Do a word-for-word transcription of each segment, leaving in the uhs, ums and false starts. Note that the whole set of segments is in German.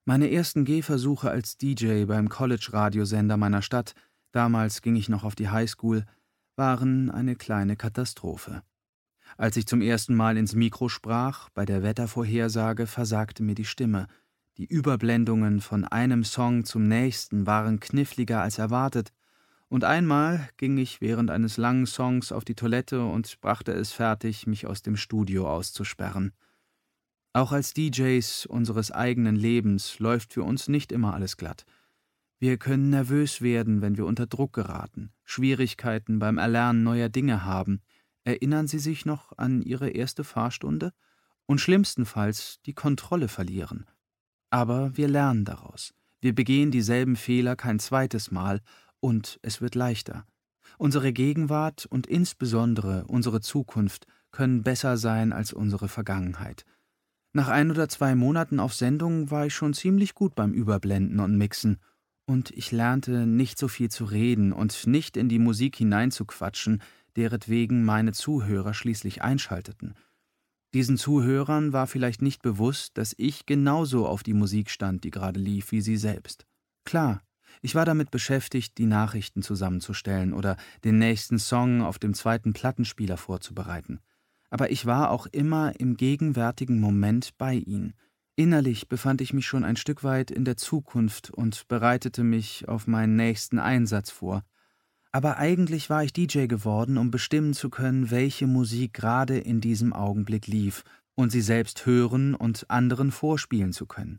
Meine ersten Gehversuche als D J beim College-Radiosender meiner Stadt, damals ging ich noch auf die Highschool, waren eine kleine Katastrophe. Als ich zum ersten Mal ins Mikro sprach, bei der Wettervorhersage versagte mir die Stimme. Die Überblendungen von einem Song zum nächsten waren kniffliger als erwartet, und einmal ging ich während eines langen Songs auf die Toilette und brachte es fertig, mich aus dem Studio auszusperren. Auch als D Js unseres eigenen Lebens läuft für uns nicht immer alles glatt. Wir können nervös werden, wenn wir unter Druck geraten, Schwierigkeiten beim Erlernen neuer Dinge haben. Erinnern Sie sich noch an Ihre erste Fahrstunde? Und schlimmstenfalls die Kontrolle verlieren. Aber wir lernen daraus. Wir begehen dieselben Fehler kein zweites Mal und es wird leichter. Unsere Gegenwart und insbesondere unsere Zukunft können besser sein als unsere Vergangenheit. Nach ein oder zwei Monaten auf Sendung war ich schon ziemlich gut beim Überblenden und Mixen. Und ich lernte, nicht so viel zu reden und nicht in die Musik hineinzuquatschen, deretwegen meine Zuhörer schließlich einschalteten. Diesen Zuhörern war vielleicht nicht bewusst, dass ich genauso auf die Musik stand, die gerade lief, wie sie selbst. Klar, ich war damit beschäftigt, die Nachrichten zusammenzustellen oder den nächsten Song auf dem zweiten Plattenspieler vorzubereiten. Aber ich war auch immer im gegenwärtigen Moment bei ihnen. Innerlich befand ich mich schon ein Stück weit in der Zukunft und bereitete mich auf meinen nächsten Einsatz vor. Aber eigentlich war ich D J geworden, um bestimmen zu können, welche Musik gerade in diesem Augenblick lief und sie selbst hören und anderen vorspielen zu können.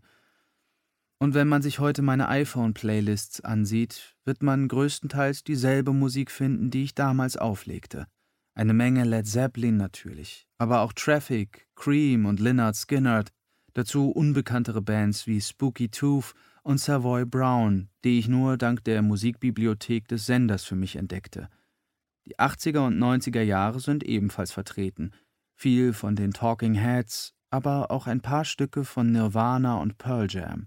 Und wenn man sich heute meine iPhone-Playlists ansieht, wird man größtenteils dieselbe Musik finden, die ich damals auflegte. Eine Menge Led Zeppelin natürlich, aber auch Traffic, Cream und Lynyrd Skynyrd, dazu unbekanntere Bands wie Spooky Tooth und Savoy Brown, die ich nur dank der Musikbibliothek des Senders für mich entdeckte. Die achtziger und neunziger Jahre sind ebenfalls vertreten, viel von den Talking Heads, aber auch ein paar Stücke von Nirvana und Pearl Jam.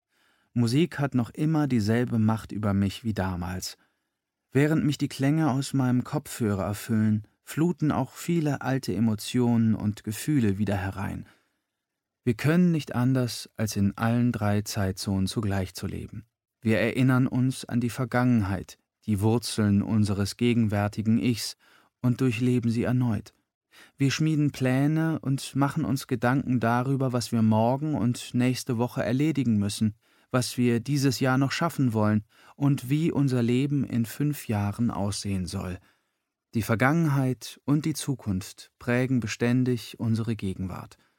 Musik hat noch immer dieselbe Macht über mich wie damals. Während mich die Klänge aus meinem Kopfhörer erfüllen, fluten auch viele alte Emotionen und Gefühle wieder herein. Wir können nicht anders, als in allen drei Zeitzonen zugleich zu leben. Wir erinnern uns an die Vergangenheit, die Wurzeln unseres gegenwärtigen Ichs und durchleben sie erneut. Wir schmieden Pläne und machen uns Gedanken darüber, was wir morgen und nächste Woche erledigen müssen, was wir dieses Jahr noch schaffen wollen und wie unser Leben in fünf Jahren aussehen soll. Die Vergangenheit und die Zukunft prägen beständig unsere Gegenwart.